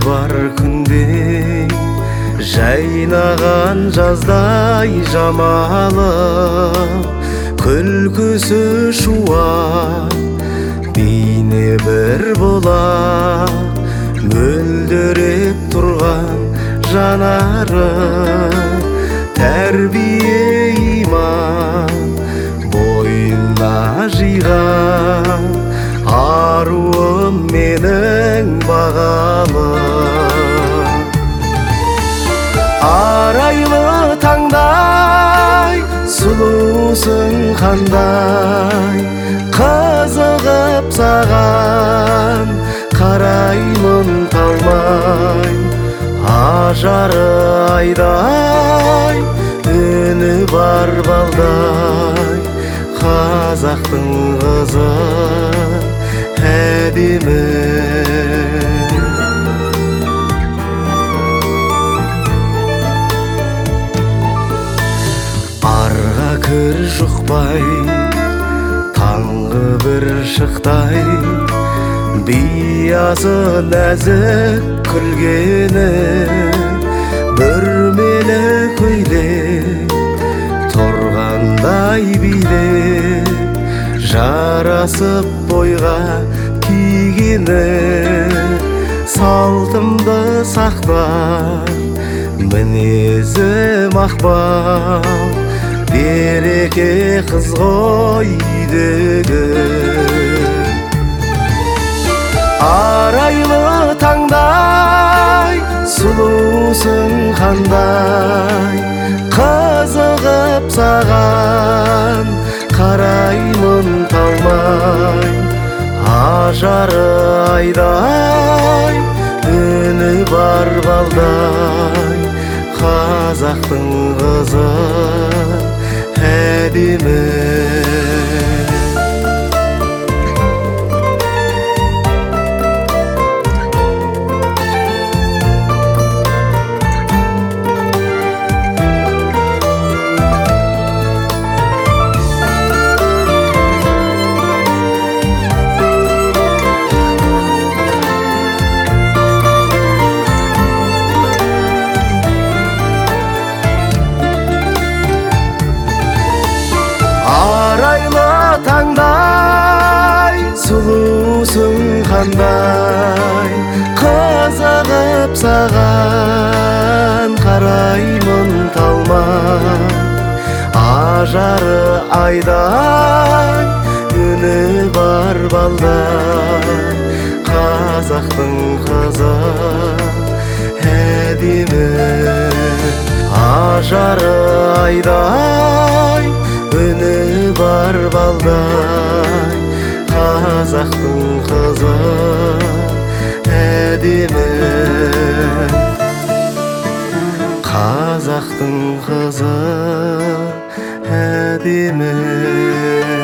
бар күнде жайнаған жаздай жамалы, күлкісі шуақ бейне бір бола, мөлдіреп тұрған жанары, тәрбие иман бойына жиған, аруым менің бағалы. Арайлы таңдай сұлусың қандай, қызығып саған қараймын талмай, ажары айдай, үні бар балдай, қазақтың қызы әдемі. Арға кір жұқпай, таңғы бір шықтай, биязы нәзік күлгені, бүрмелі көйлек тұрғандай билеп, жарасып бойға кигені, салтымды сақтар мінезі мақпал, береке қыз ғой үйдегі. Арайлы таңдай сұлусың қандай, қызығып саған қараймын талмай, ажары айдай, үні бар балдай, қазақтың қызы әдемі. Арайлы таңдай сұлусың қандай, қызығып саған қараймын талмай, ажары айдай, үні бар балдай, қазақтың қызы әдемі. Ажары айдай, үні бар балдай, қазақтың қызы әдемі. Қазақтың қызы әдемі.